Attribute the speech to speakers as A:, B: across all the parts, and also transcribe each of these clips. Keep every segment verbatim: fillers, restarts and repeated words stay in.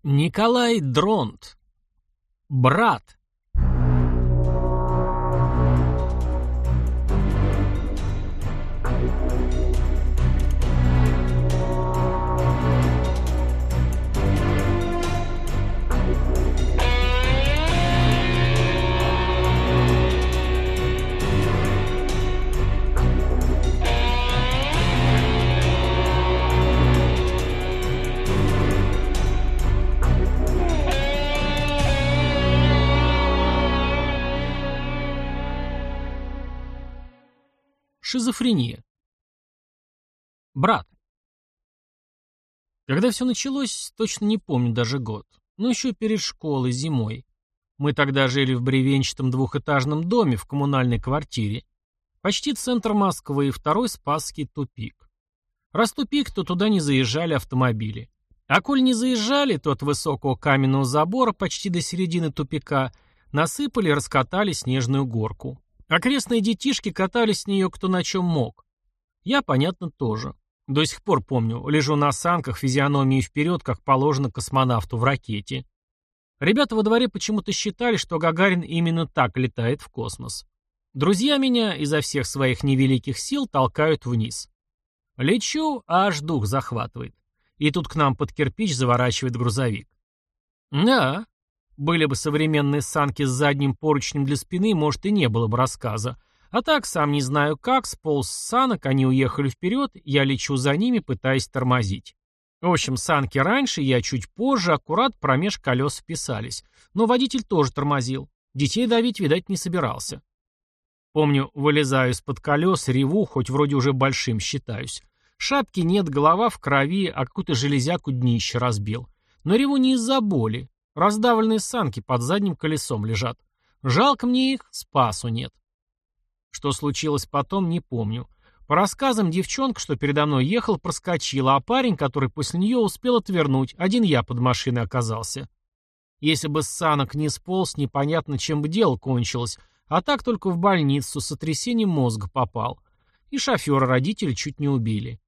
A: Николай Дронт. Брат. Шизофрения. Брат. Когда все началось, точно не помню даже год, но еще перед школой, зимой. Мы тогда жили в бревенчатом двухэтажном доме в коммунальной квартире. Почти центр Москвы, второй Спасский тупик. Раз тупик, то туда не заезжали автомобили. А коль не заезжали, то от высокого каменного забора почти до середины тупика насыпали и раскатали снежную горку. Окрестные детишки катались с нее кто на чем мог. Я, понятно, тоже. До сих пор помню, лежу на санках, физиономией вперед, как положено космонавту в ракете. Ребята во дворе почему-то считали, что Гагарин именно так летает в космос. Друзья меня изо всех своих невеликих сил толкают вниз. Лечу, а аж дух захватывает. И тут к нам под кирпич заворачивает грузовик. Да, были бы современные санки с задним поручнем для спины, может, и не было бы рассказа. А так, сам не знаю как, сполз с санок, они уехали вперед, я лечу за ними, пытаясь тормозить. В общем, санки раньше, я чуть позже, аккурат промеж колес вписались. Но водитель тоже тормозил. Детей давить, видать, не собирался. Помню, вылезаю из-под колес, реву, хоть вроде уже большим считаюсь. Шапки нет, голова в крови, а какую-то железяку днище разбил. Но реву не из-за боли. Раздавленные санки под задним колесом лежат. Жалко мне их, спасу нет. Что случилось потом, не помню. По рассказам, девчонка, что передо мной ехал, проскочила, а парень, который после нее успел отвернуть, один я под машиной оказался. Если бы с санок не сполз, непонятно, чем бы дело кончилось, а так только в больницу с сотрясением мозга попал. И шофера родители чуть не убили.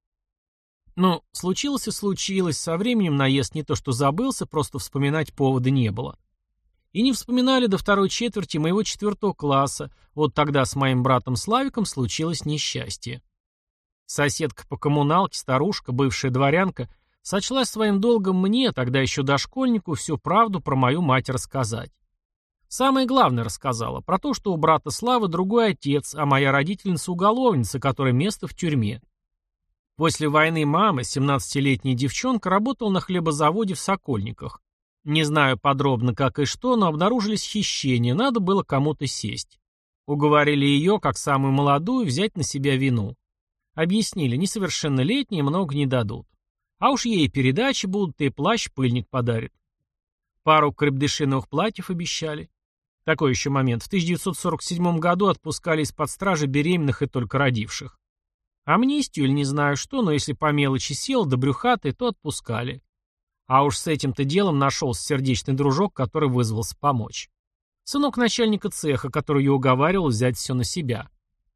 A: Ну, случилось и случилось, со временем наезд не то что забылся, просто вспоминать повода не было. И не вспоминали до второй четверти моего четвертого класса, вот тогда с моим братом Славиком случилось несчастье. Соседка по коммуналке, старушка, бывшая дворянка, сочла своим долгом мне, тогда еще дошкольнику, всю правду про мою мать рассказать. Самое главное рассказала, про то, что у брата Славы другой отец, а моя родительница уголовница, которой место в тюрьме. После войны мама, семнадцатилетняя девчонка, работала на хлебозаводе в Сокольниках. Не знаю подробно как и что, но обнаружились хищения, надо было кому-то сесть. Уговорили ее, как самую молодую, взять на себя вину. Объяснили, несовершеннолетние много не дадут. А уж ей передачи будут, и плащ-пыльник подарит. Пару крепдышиновых платьев обещали. Такой еще момент. В тысяча девятьсот сорок седьмом году отпускали из-под стражи беременных и только родивших. Амнистию или не знаю что, но если по мелочи сел, да брюхатый, то отпускали. А уж с этим-то делом нашелся сердечный дружок, который вызвался помочь. Сынок начальника цеха, который ее уговаривал взять все на себя.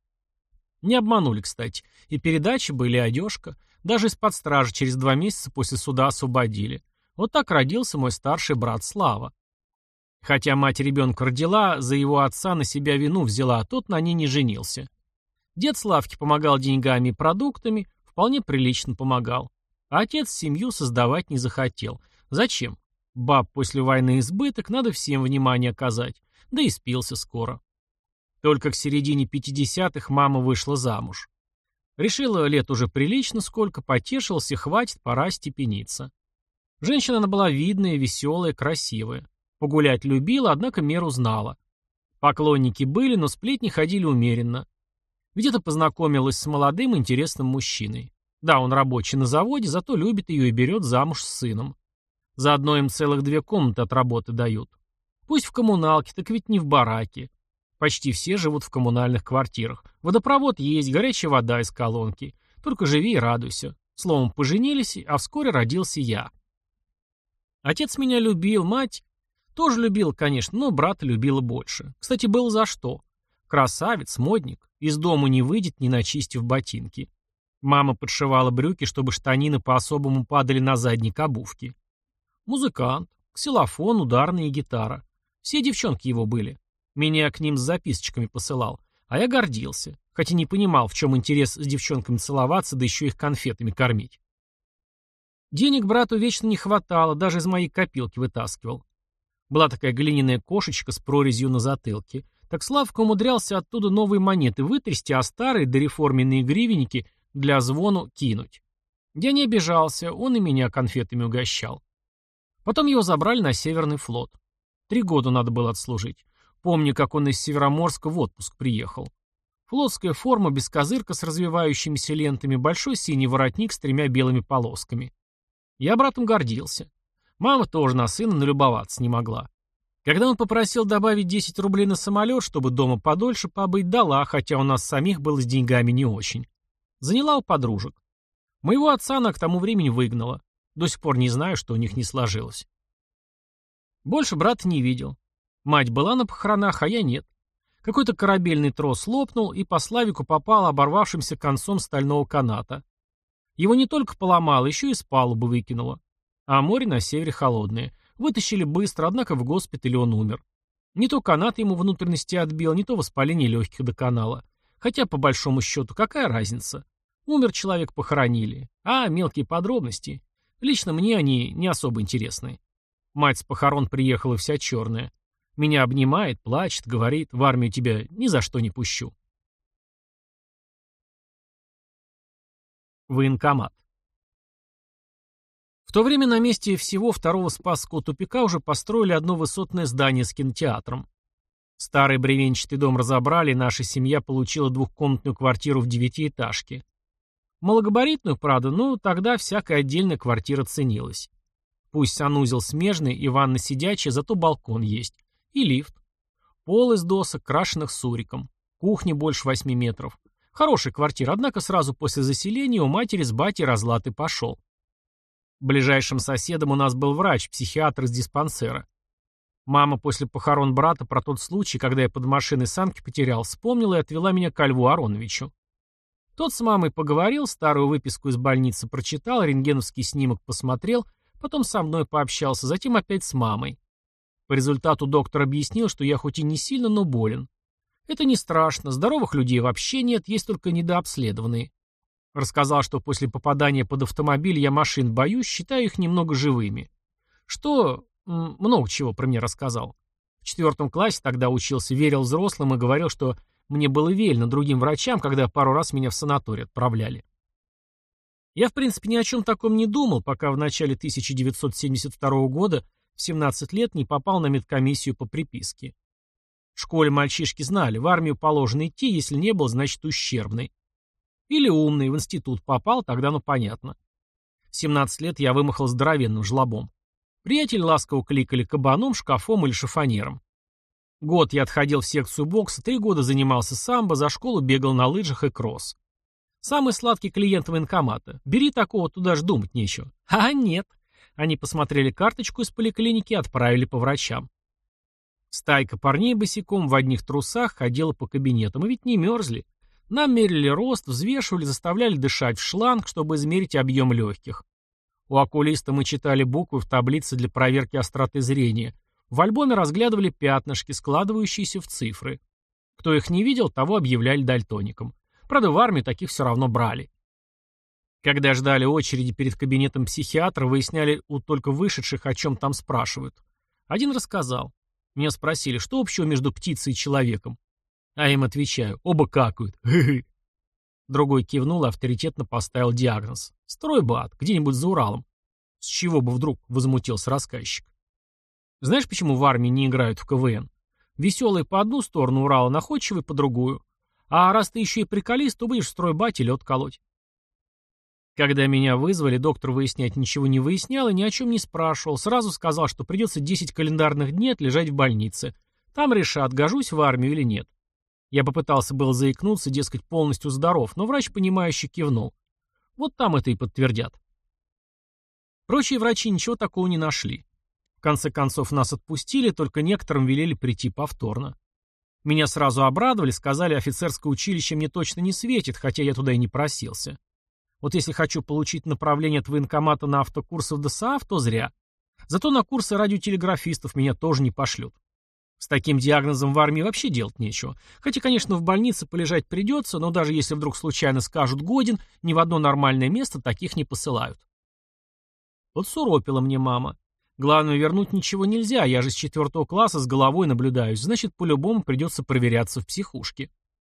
A: Не обманули, кстати. И передачи были, и одежка. Даже из-под стражи через два месяца после суда освободили. Вот так родился мой старший брат Слава. Хотя мать ребенка родила, за его отца на себя вину взяла, а тот на ней не женился. Дед Славке помогал деньгами и продуктами, вполне прилично помогал. А отец семью создавать не захотел. Зачем? Баб после войны избыток, надо всем внимание оказать. Да и спился скоро. Только к середине пятидесятых мама вышла замуж. Решила лет уже прилично, сколько потешился, хватит, пора степениться. Женщина она была видная, веселая, красивая. Погулять любила, однако меру знала. Поклонники были, но сплетни ходили умеренно. Где-то познакомилась с молодым интересным мужчиной. Да, он рабочий на заводе, зато любит ее и берет замуж с сыном. Заодно им целых две комнаты от работы дают. Пусть в коммуналке, так ведь не в бараке. Почти все живут в коммунальных квартирах. Водопровод есть, горячая вода из колонки. Только живи и радуйся. Словом, поженились, а вскоре родился я. Отец меня любил, мать тоже любила, конечно, но брата любила больше. Кстати, было за что. Красавец, модник. Из дому не выйдет, не начистив ботинки. Мама подшивала брюки, чтобы штанины по-особому падали на задник обувки. Музыкант, ксилофон, ударная и гитара. Все девчонки его были. Меня к ним с записочками посылал. А я гордился, хотя не понимал, в чем интерес с девчонками целоваться, да еще их конфетами кормить. Денег брату вечно не хватало, даже из моей копилки вытаскивал. Была такая глиняная кошечка с прорезью на затылке. Так Славка умудрялся оттуда новые монеты вытрясти, а старые дореформенные гривенники для звону кинуть. Я не обижался, он и меня конфетами угощал. Потом его забрали на Северный флот. Три года надо было отслужить. Помню, как он из Североморска в отпуск приехал. Флотская форма без козырка с развивающимися лентами, большой синий воротник с тремя белыми полосками. Я братом гордился. Мама тоже на сына налюбоваться не могла. Когда он попросил добавить десять рублей на самолет, чтобы дома подольше побыть, дала, хотя у нас самих было с деньгами не очень. Заняла у подружек. Моего отца она к тому времени выгнала. До сих пор не знаю, что у них не сложилось. Больше брата не видел. Мать была на похоронах, а я нет. Какой-то корабельный трос лопнул, и по Славику попал оборвавшимся концом стального каната. Его не только поломало, еще и с палубы выкинуло. А море на севере холодное. Вытащили быстро, однако в госпитале он умер. Не то канат ему внутренности отбил, не то воспаление легких до канала. Хотя, по большому счету, какая разница? Умер человек, похоронили. А мелкие подробности? Лично мне они не особо интересны. Мать с похорон приехала вся черная. Меня обнимает, плачет, говорит, в армию тебя ни за что не пущу. Военкомат. В то время на месте всего второго Спасского тупика уже построили одно высотное здание с кинотеатром. Старый бревенчатый дом разобрали, и наша семья получила двухкомнатную квартиру в девятиэтажке. Малогабаритную, правда, но тогда всякая отдельная квартира ценилась. Пусть санузел смежный и ванна сидячая, зато балкон есть. И лифт. Пол из досок, крашенных суриком. Кухня больше восьми метров. Хорошая квартира, однако сразу после заселения у матери с батей разлад и пошел. Ближайшим соседом у нас был врач, психиатр из диспансера. Мама после похорон брата про тот случай, когда я под машиной санки потерял, вспомнила и отвела меня к Льву Ароновичу. Тот с мамой поговорил, старую выписку из больницы прочитал, рентгеновский снимок посмотрел, потом со мной пообщался, затем опять с мамой. По результату доктор объяснил, что я хоть и не сильно, но болен. Это не страшно, здоровых людей вообще нет, есть только недообследованные. Рассказал, что после попадания под автомобиль я машин боюсь, считаю их немного живыми. Что... много чего про меня рассказал. В четвертом классе тогда учился, верил взрослым и говорил, что мне было велено другим врачам, когда пару раз меня в санаторий отправляли. Я, в принципе, ни о чем таком не думал, пока в начале тысяча девятьсот семьдесят второго года в семнадцать лет не попал на медкомиссию по приписке. В школе мальчишки знали, в армию положено идти, если не был, значит ущербный. Или умный, в институт попал, тогда ну понятно. В семнадцать лет я вымахал здоровенным жлобом. Приятели ласково кликали кабаном, шкафом или шифонером. Год я отходил в секцию бокса, три года занимался самбо, за школу бегал на лыжах и кросс. Самый сладкий клиент военкомата. Бери такого, туда ж думать нечего. А нет. Они посмотрели карточку из поликлиники и отправили по врачам. Стайка парней босиком в одних трусах ходила по кабинетам, и ведь не мерзли. Нам мерили рост, взвешивали, заставляли дышать в шланг, чтобы измерить объем легких. У окулиста мы читали буквы в таблице для проверки остроты зрения. В альбоме разглядывали пятнышки, складывающиеся в цифры. Кто их не видел, того объявляли дальтоником. Правда, в армию таких все равно брали. Когда ждали очереди перед кабинетом психиатра, выясняли у только вышедших, о чем там спрашивают. Один рассказал. Меня спросили, что общего между птицей и человеком. А им отвечаю, оба какают. Другой кивнул и авторитетно поставил диагноз. Стройбат, где-нибудь за Уралом. С чего бы вдруг, возмутился рассказчик. Знаешь, почему в армии не играют в ка вэ эн? Веселые по одну сторону Урала, находчивые по другую. А раз ты еще и приколист, то будешь в стройбате лед колоть. Когда меня вызвали, доктор выяснять ничего не выяснял и ни о чем не спрашивал. Сразу сказал, что придется десять календарных дней отлежать в больнице. Там решат, гожусь в армию или нет. Я попытался было заикнуться, дескать, полностью здоров, но врач, понимающе кивнул. Вот там это и подтвердят. Прочие врачи ничего такого не нашли. В конце концов нас отпустили, только некоторым велели прийти повторно. Меня сразу обрадовали, сказали, офицерское училище мне точно не светит, хотя я туда и не просился. Вот если хочу получить направление от военкомата на автокурсы в ДОСААФ, то зря. Зато на курсы радиотелеграфистов меня тоже не пошлют. С таким диагнозом в армии вообще делать нечего. Хотя, конечно, в больнице полежать придется, но даже если вдруг случайно скажут «годен», ни в одно нормальное место таких не посылают. Подсуропила мне мама. Главное, вернуть ничего нельзя, я же с четвертого класса с головой наблюдаюсь, значит, по-любому придется проверяться в психушке.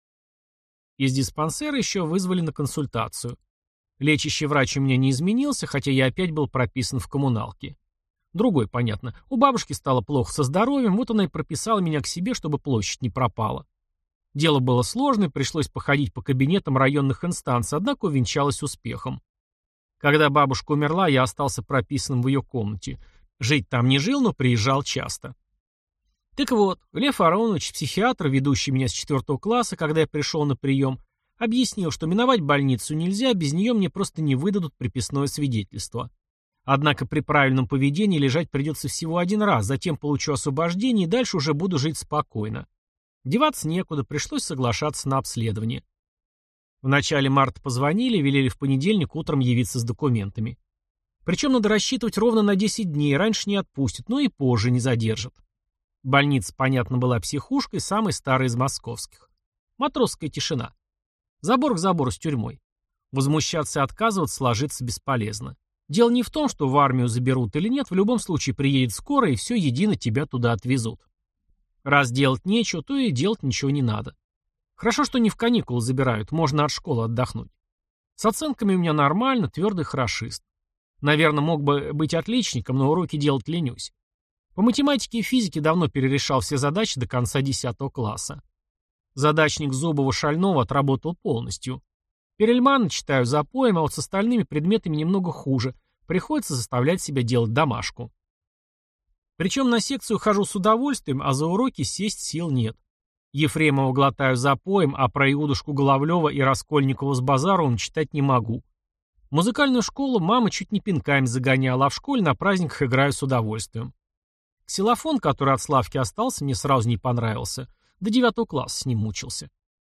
A: Из диспансера еще вызвали на консультацию. Лечащий врач у меня не изменился, хотя я опять был прописан в коммуналке. Другой, понятно. У бабушки стало плохо со здоровьем, вот она и прописала меня к себе, чтобы площадь не пропала. Дело было сложное, пришлось походить по кабинетам районных инстанций, однако увенчалось успехом. Когда бабушка умерла, я остался прописанным в ее комнате. Жить там не жил, но приезжал часто. Так вот, Лев Аронович, психиатр, ведущий меня с четвертого класса, когда я пришел на прием, объяснил, что миновать больницу нельзя, без нее мне просто не выдадут приписное свидетельство. Однако при правильном поведении лежать придется всего один раз, затем получу освобождение и дальше уже буду жить спокойно. Деваться некуда, пришлось соглашаться на обследование. В начале марта позвонили, велели в понедельник утром явиться с документами. Причем надо рассчитывать ровно на десять дней, раньше не отпустят, но и позже не задержат. Больница, понятно, была психушкой, самой старой из московских. Матросская тишина. Забор к забору с тюрьмой. Возмущаться и отказываться сложиться бесполезно. Дело не в том, что в армию заберут или нет, в любом случае приедет скоро и все едино тебя туда отвезут. Раз делать нечего, то и делать ничего не надо. Хорошо, что не в каникулы забирают, можно от школы отдохнуть. С оценками у меня нормально, твердый хорошист. Наверное, мог бы быть отличником, но уроки делать ленюсь. По математике и физике давно перерешал все задачи до конца десятого класса. Задачник Зубова-Шального отработал полностью. Перельмана читаю запоем, а вот с остальными предметами немного хуже. Приходится заставлять себя делать домашку. Причем на секцию хожу с удовольствием, а за уроки сесть сил нет. Ефремова глотаю запоем, а про Иудушку Головлева и Раскольникова с Базаровым читать не могу. В музыкальную школу мама чуть не пинками загоняла, а в школе на праздниках играю с удовольствием. Ксилофон, который от Славки остался, мне сразу не понравился. До девятого класса с ним мучился.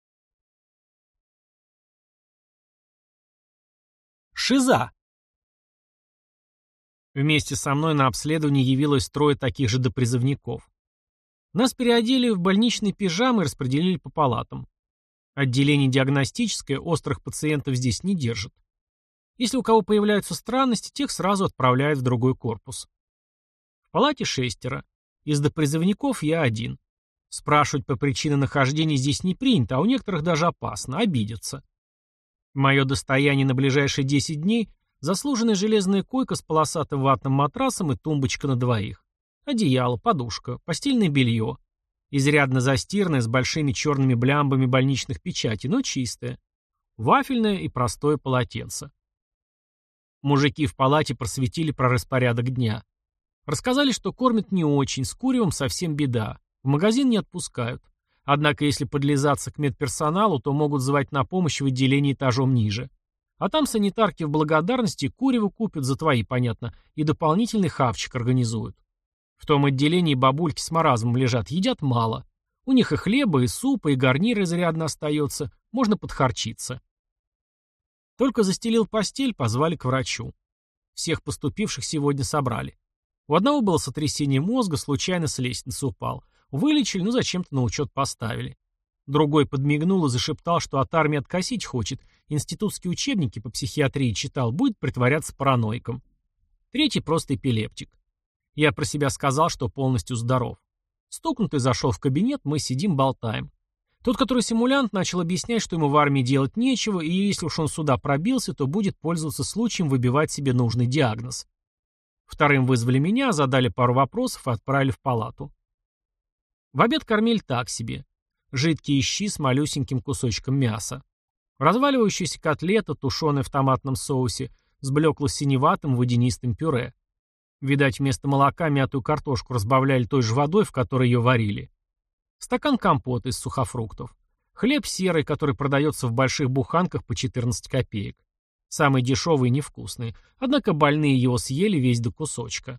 A: Шиза. Вместе со мной на обследование явилось трое таких же допризывников. Нас переодели в больничные пижамы и распределили по палатам. Отделение диагностическое, острых пациентов здесь не держит. Если у кого появляются странности, тех сразу отправляют в другой корпус. В палате шестеро. Из допризывников я один. Спрашивать по причине нахождения здесь не принято, а у некоторых даже опасно, обидятся. Мое достояние на ближайшие десять дней – заслуженная железная койка с полосатым ватным матрасом и тумбочка на двоих. Одеяло, подушка, постельное белье. Изрядно застиранное с большими черными блямбами больничных печатей, но чистое. Вафельное и простое полотенце. Мужики в палате просветили про распорядок дня. Рассказали, что кормят не очень, с куревом совсем беда. В магазин не отпускают. Однако, если подлизаться к медперсоналу, то могут звать на помощь в отделении этажом ниже. А там санитарки в благодарности курево купят за твои, понятно, и дополнительный хавчик организуют. В том отделении бабульки с маразмом лежат, едят мало. У них и хлеба, и супа, и гарнир изрядно остается, можно подхарчиться. Только застелил постель, позвали к врачу. Всех поступивших сегодня собрали. У одного было сотрясение мозга, случайно с лестницы упал. Вылечили, но зачем-то на учет поставили. Другой подмигнул и зашептал, что от армии откосить хочет, институтские учебники по психиатрии читал, будет притворяться параноиком. Третий просто эпилептик. Я про себя сказал, что полностью здоров. Стукнутый зашел в кабинет, мы сидим, болтаем. Тот, который симулянт, начал объяснять, что ему в армии делать нечего, и если уж он сюда пробился, то будет пользоваться случаем выбивать себе нужный диагноз. Вторым вызвали меня, задали пару вопросов и отправили в палату. В обед кормили так себе. Жидкие щи с малюсеньким кусочком мяса. Разваливающаяся котлета, тушеная в томатном соусе, с блекло-синеватым водянистым пюре. Видать, вместо молока мятую картошку разбавляли той же водой, в которой ее варили. Стакан компота из сухофруктов. Хлеб серый, который продается в больших буханках по четырнадцать копеек. Самый дешевый и невкусный. Однако больные его съели весь до кусочка.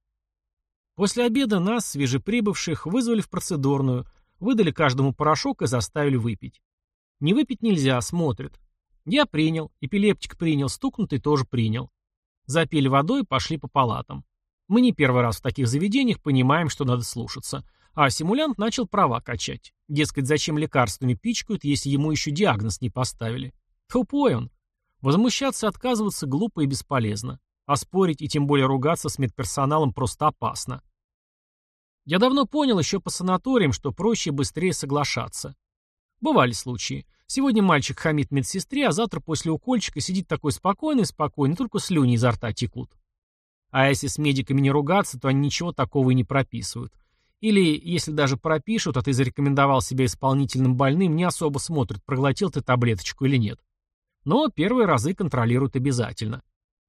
A: После обеда нас, свежеприбывших, вызвали в процедурную, выдали каждому порошок и заставили выпить. Не выпить нельзя, смотрят. Я принял, эпилептик принял, стукнутый тоже принял. Запили водой и пошли по палатам. Мы не первый раз в таких заведениях понимаем, что надо слушаться. А симулянт начал права качать. Дескать, зачем лекарствами пичкают, если ему еще диагноз не поставили. Тупой он. Возмущаться и отказываться глупо и бесполезно. А спорить и тем более ругаться с медперсоналом просто опасно. Я давно понял еще по санаториям, что проще и быстрее соглашаться. Бывали случаи. Сегодня мальчик хамит медсестре, а завтра после укольчика сидит такой спокойный-спокойный, только слюни изо рта текут. А если с медиками не ругаться, то они ничего такого и не прописывают. Или, если даже пропишут, а ты зарекомендовал себя исполнительным больным, не особо смотрят, проглотил ты таблеточку или нет. Но первые разы контролируют обязательно.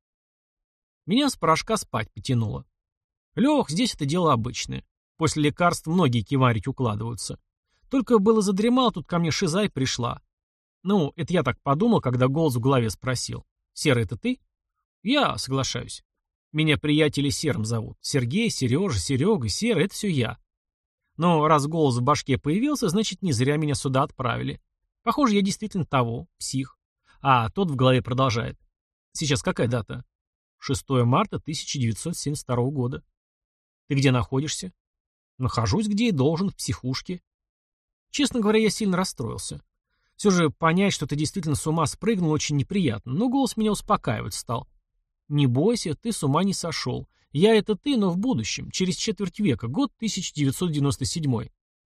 A: Меня с порошка спать потянуло. Лех, здесь это дело обычное. После лекарств многие киварить укладываются. Только было задремал, тут ко мне шиза и пришла. Ну, это я так подумал, когда голос в голове спросил. «Серый, это ты?» «Я соглашаюсь. Меня приятели Серым зовут. Сергей, Сережа, Серега, Серый — это все я. Но раз голос в башке появился, значит, не зря меня сюда отправили. Похоже, я действительно того, псих. А тот в голове продолжает. Сейчас какая дата? шестое марта тысяча девятьсот семьдесят второго года. Ты где находишься? Нахожусь, где и должен, в психушке. Честно говоря, я сильно расстроился. Все же понять, что ты действительно с ума спрыгнул, очень неприятно, но голос меня успокаивать стал. Не бойся, ты с ума не сошел. Я — это ты, но в будущем, через четверть века, год тысяча девятьсот девяносто седьмой.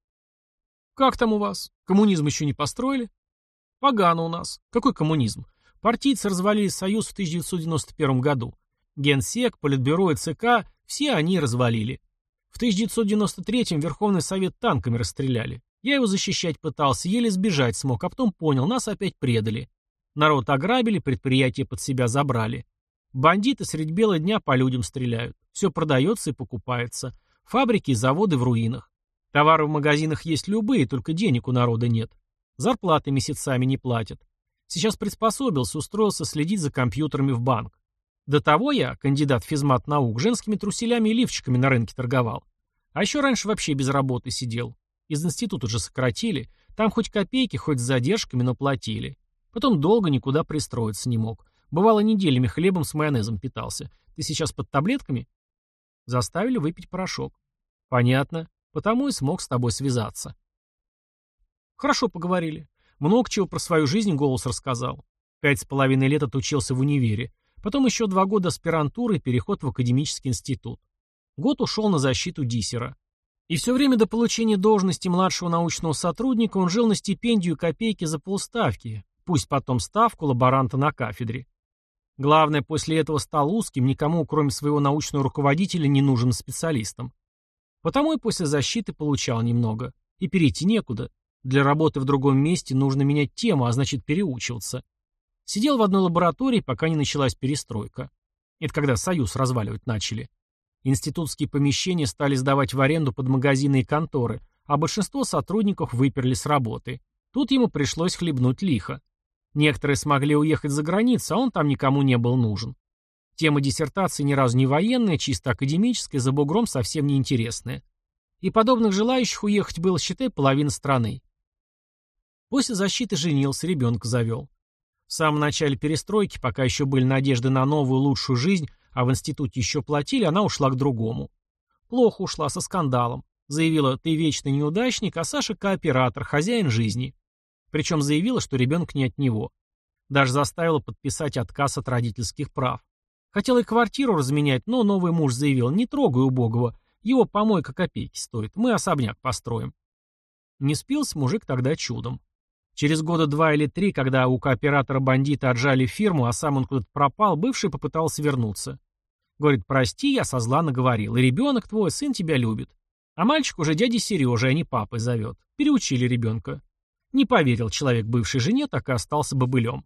A: Как там у вас? Коммунизм еще не построили? Погано у нас. Какой коммунизм? Партийцы развалили Союз в тысяча девятьсот девяносто первом году. Генсек, Политбюро и ЦК — все они развалили. В тысяча девятьсот девяносто третьем Верховный Совет танками расстреляли. Я его защищать пытался, еле сбежать смог, а потом понял, нас опять предали. Народ ограбили, предприятия под себя забрали. Бандиты средь бела дня по людям стреляют. Все продается и покупается. Фабрики и заводы в руинах. Товары в магазинах есть любые, только денег у народа нет. Зарплаты месяцами не платят. Сейчас приспособился, устроился следить за компьютерами в банк. До того я, кандидат в физмат наук, женскими труселями и лифчиками на рынке торговал. А еще раньше вообще без работы сидел. Из института же сократили. Там хоть копейки, хоть с задержками, но платили. Потом долго никуда пристроиться не мог. Бывало, неделями хлебом с майонезом питался. Ты сейчас под таблетками? Заставили выпить порошок. Понятно. Потому и смог с тобой связаться. Хорошо поговорили. Много чего про свою жизнь голос рассказал. Пять с половиной лет отучился в универе. Потом еще два года аспирантуры и переход в академический институт. Год ушел на защиту диссера. И все время до получения должности младшего научного сотрудника он жил на стипендию копейки за полставки, пусть потом ставку лаборанта на кафедре. Главное, после этого стал узким, никому, кроме своего научного руководителя, не нужен специалистом. Потому и после защиты получал немного. И перейти некуда. Для работы в другом месте нужно менять тему, а значит переучиваться. Сидел в одной лаборатории, пока не началась перестройка. Это когда Союз разваливать начали. Институтские помещения стали сдавать в аренду под магазины и конторы, а большинство сотрудников выперли с работы. Тут ему пришлось хлебнуть лихо. Некоторые смогли уехать за границу, а он там никому не был нужен. Тема диссертации ни разу не военная, чисто академическая, за бугром совсем не интересная. И подобных желающих уехать было, считай, половина страны. После защиты женился, ребенка завел. В самом начале перестройки, пока еще были надежды на новую, лучшую жизнь, а в институте еще платили, она ушла к другому. Плохо ушла, со скандалом. Заявила: ты вечный неудачник, а Саша кооператор, хозяин жизни. Причем заявила, что ребенок не от него. Даже заставила подписать отказ от родительских прав. Хотела и квартиру разменять, но новый муж заявил: не трогай убогого, его помойка копейки стоит, мы особняк построим. Не спился мужик тогда чудом. Через года два или три, когда у кооператора бандиты отжали фирму, а сам он куда-то пропал, бывший попытался вернуться. Говорит: прости, я со зла наговорил, и ребенок твой, сын тебя любит. А мальчик уже дядей Сережей, а не папой зовет. Переучили ребенка. Не поверил человек бывшей жене, так и остался бобылем.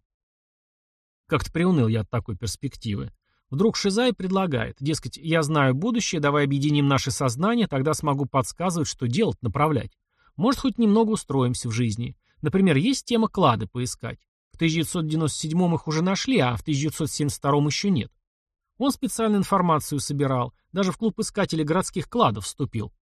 A: Как-то приуныл я от такой перспективы. Вдруг Шизай предлагает, дескать, я знаю будущее, давай объединим наши сознания, тогда смогу подсказывать, что делать, направлять. Может, хоть немного устроимся в жизни. Например, есть тема клады поискать. В тысяча девятьсот девяносто седьмом их уже нашли, а в тысяча девятьсот семьдесят втором еще нет. Он специальную информацию собирал, даже в клуб искателей городских кладов вступил.